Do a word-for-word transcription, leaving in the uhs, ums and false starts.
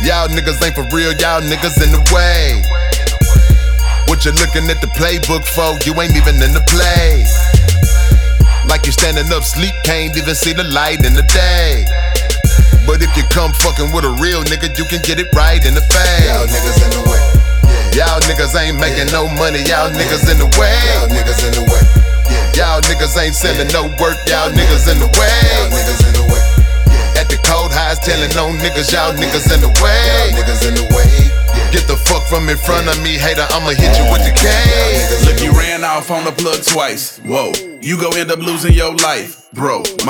Y'all niggas ain't for real, y'all niggas in the way. What you looking at the playbook for? You ain't even in the play. Like you standing up sleep, can't even see the light in the day. But if you come fucking with a real nigga, you can get it right in the face. Y'all niggas in the way. Yeah. Y'all niggas ain't making yeah. no money, y'all niggas in the way. Y'all niggas in the way. Yeah. Y'all niggas ain't selling yeah. no work, y'all niggas in the way. Y'all niggas in the way. At the cold highs, telling on niggas, y'all niggas in the way. Y'all niggas in the way. Yeah. Get the fuck from in front of me, hater, I'ma hit you with the K. Look, you ran off on the plug twice. Whoa, you gon' end up losing your life, bro.